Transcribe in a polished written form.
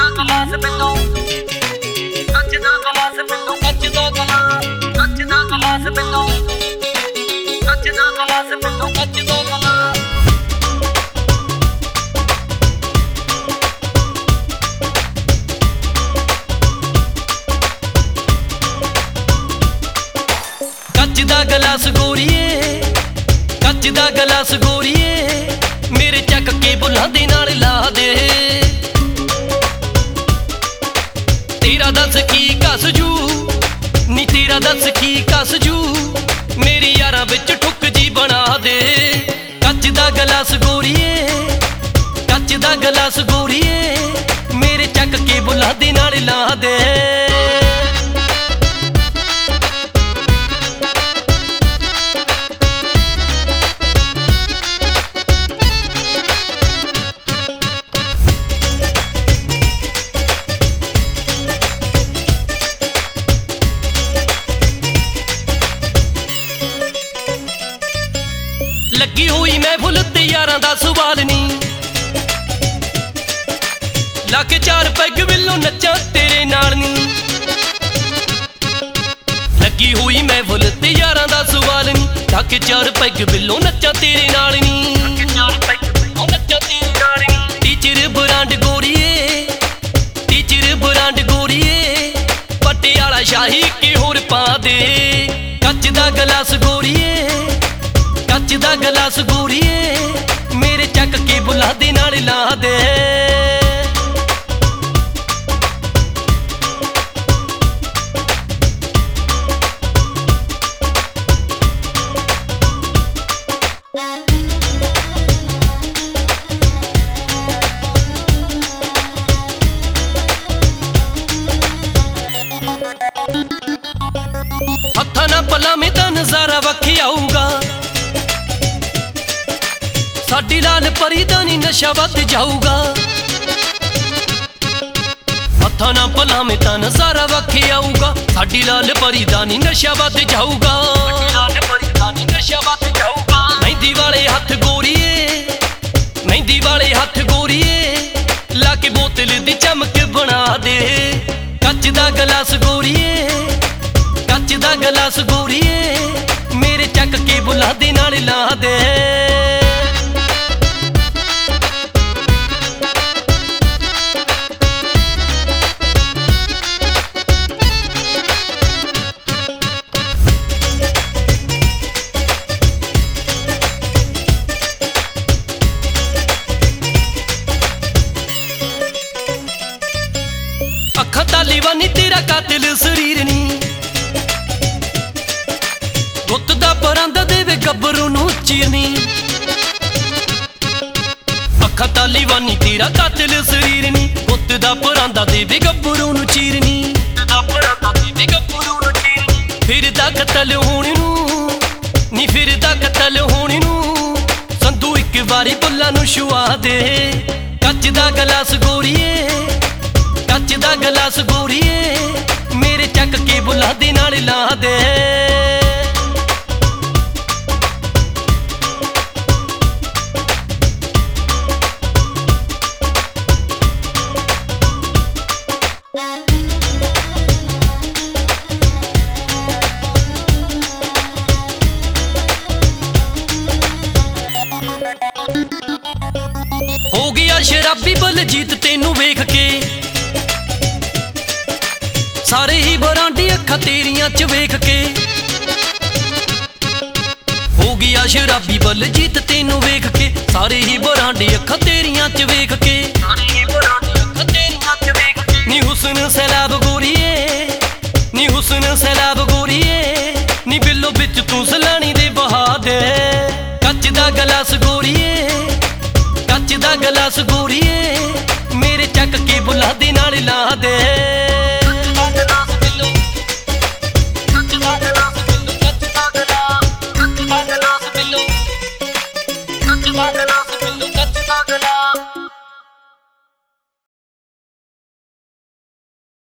ਦਾ glass ਮੈਨੂੰ ਕੱਚ ਦਾ glass ਮੈਨੂੰ ਕੱਚ ਦਾ ਗਲਾਸ ਕੱਚ ਦਾ ਗਲਾਸ ਮੈਨੂੰ ਕੱਚ ਦਾ ਗਲਾਸ ਮੈਨੂੰ ਕੱਚ ਦਾ ਗਲਾਸ ਕੱਚ ਦਾ ਗਲਾਸ ਗੋਰੀਏ ਕੱਚ ਦਾ ਗਲਾਸ ਗੋਰੀਏ ਮੇਰੇ ਚੱਕ ਕੇ ਬੁੱਲਾਂ ਦੇ ਨਾਲ ਲਾ ਦੇ ਤੇਰਾ ਦੱਸ ਕੀ ਕੱਸ ਜੂ ਨੀ ਤੇਰਾ ਦੱਸ ਕੀ ਕੱਸ ਜੂ ਮੇਰੀ ਯਾਰਾਂ ਵਿੱਚ ਠੁੱਕ ਜੀ ਬਣਾ ਦੇ ਕੱਚ ਦਾ ਗਲਾਸ ਗੋਰੀਏ ਕੱਚ ਦਾ ਗਲਾਸ ਗੋਰੀਏ ਮੇਰੇ ਚੱਕ ਕੇ ਬੁੱਲਾਂ ਦੇ ਨਾਲ ਲਾ ਦੇ ਲੱਗੀ ਹੋਈ ਮਹਿਫਲ ਤੇ ਯਾਰਾਂ ਦਾ ਸਵਾਲ ਨੀ ਲਾ ਕੇ ਚਾਰ ਪੈਗ ਵਿੱਚੋਂ ਨੱਚਾਂ ਤੇਰੇ ਨਾਲ ਨੀ ਲੱਗੀ ਹੋਈ ਮਹਿਫਲ ਤੇ ਯਾਰਾਂ ਦਾ ਸਵਾਲ ਨੀ ਲਾ ਕੇ ਚਾਰ ਪੈਗ ਵਿੱਚੋਂ ਨੱਚਾਂ ਤੇਰੇ ਨਾਲ ਨੀ ਟੀਚਰ ਬ੍ਰਾਂਡ ਗੋਰੀਏ ਟੀਚਰ ਬ੍ਰਾਂਡ ਗੋਰੀਏ ਪਟਿਆਲਾ ਸ਼ਾਹੀ ਕੀ ਹੋਰ ਪਾ ਦੇ ਕੱਚ ਦਾ ਗਲਾਸ ਗੋਰੀਏ ਕੱਚ ਦਾ ਗਲਾਸ ਗੋਰੀਏ ਮੇਰੇ ਚੱਕ ਕੇ ਬੁੱਲਾਂ ਦੇ ਨਾਲ ਲਾ ਦੇ ਹੱਥਾਂ ਨਾਲ ਪਲਾਵੇਂ ਤਾਂ ਨਜ਼ਾਰਾ ਵੱਖੀ ਆਊਗਾ ਸਾਡੀ ਲਾਲ ਪਰੀ ਦਾ ਨੀ ਨਸ਼ਾ ਵੱਧ ਜਾਊਗਾ ਹੱਥਾਂ ਨਾਲ ਪਲਾਵੇਂ ਤਾਂ ਨਜ਼ਾਰਾ ਵੱਖੀ ਆਊਗਾ ਸਾਡੀ ਲਾਲ ਪਰੀ ਦਾ ਨੀ ਨਸ਼ਾ ਵੱਧ ਜਾਊਗਾ ਮਹਿੰਦੀ ਵਾਲੇ ਹੱਥ ਗੋਰੀਏ ਮਹਿੰਦੀ ਵਾਲੇ ਹੱਥ ਗੋਰੀਏ ਲਾ ਕੇ ਬੋਤਲ ਦੀ ਚਮਕ ਬਣਾ ਦੇ ਕੱਚ ਦਾ ਗਲਾਸ ਗੋਰੀਏ ਕੱਚ ਦਾ ਗਲਾਸ ਗੋਰੀਏ ਮੇਰੇ ਚੱਕ ਕੇ ਬੁੱਲਾਂ ਦੇ ਨਾਲ ਲਾ ਦੇ ਅੱਖਾਂ ਤਾਲੀਬਾਨੀ ਤੇਰਾ ਕਾਤਿਲ ਸਰੀਰ ਨੀ ਗੁੱਤ ਦਾ ਪਰਾਂਦਾ ਦੇਵੇ ਗੱਭਰੂ ਨੂੰ ਚੀਰਨੀ ਅੱਖਾਂ ਤਾਲੀਬਾਨੀ ਤੇਰਾ ਕਾਤਿਲ ਸਰੀਰ ਨੀ ਗੁੱਤ ਦਾ ਪਰਾਂਦਾ ਦੇਵੇ ਗੱਭਰੂ ਨੂੰ ਚੀਰਨੀ ਫਿਰਦਾ ਕਤਲ ਹੋਣ ਨੂੰ ਨੀ ਫਿਰਦਾ ਕਤਲ ਹੋਣ ਨੂੰ ਸੰਧੂ ਇੱਕ ਵਾਰੀ ਬੁੱਲਾਂ ਨੂੰ ਛੁਆ ਦੇ ਕੱਚ ਦਾ ਗਲਾਸ ਗੋਰੀਏ ਕੱਚ ਦਾ ਗਲਾਸ ਗੋਰੀਏ ਮੇਰੇ ਚੱਕ ਕੇ ਬੁੱਲਾਂ ਦੇ ਨਾਲ ਲਾ ਦੇ ਹੋ ਗਿਆ ਸ਼ਰਾਬੀ ਬਲਜੀਤ ਤੈਨੂੰ ਵੇਖ ਕੇ ਸਾਰੇ ਹੀ ਬਰਾਂਡੀ ਅੱਖਾਂ ਤੇਰੀਆਂ ਚ ਵੇਖ ਕੇ ਹੋ ਗਿਆ ਸ਼ਰਾਬੀ ਬਲਜੀਤ ਤੈਨੂੰ ਵੇਖ ਕੇ ਸਾਰੇ ਹੀ ਬਰਾਂਡੀ ਅੱਖਾਂ ਤੇਰੀਆਂ ਚ ਵੇਖ ਕੇ ਨੀ ਹੁਸਨ ਸੈਲਾਬ ਗੋਰੀਏ ਨੀ ਹੁਸਨ ਸੈਲਾਬ ਗੋਰੀਏ ਨੀ ਬਿੱਲੋ ਵਿੱਚ ਤੂੰ ਸਲਾਣੀ ਦੇ ਬਹਾ ਦੇ ਕੱਚ ਦਾ ਗਲਾਸ ਗੋਰੀਏ ਕੱਚ ਦਾ ਗਲਾਸ ਗੋਰੀਏ ਮੇਰੇ ਚੱਕ ਕੇ ਬੁੱਲਾਂ ਦੇ ਨਾਲ ਲਾ ਦੇ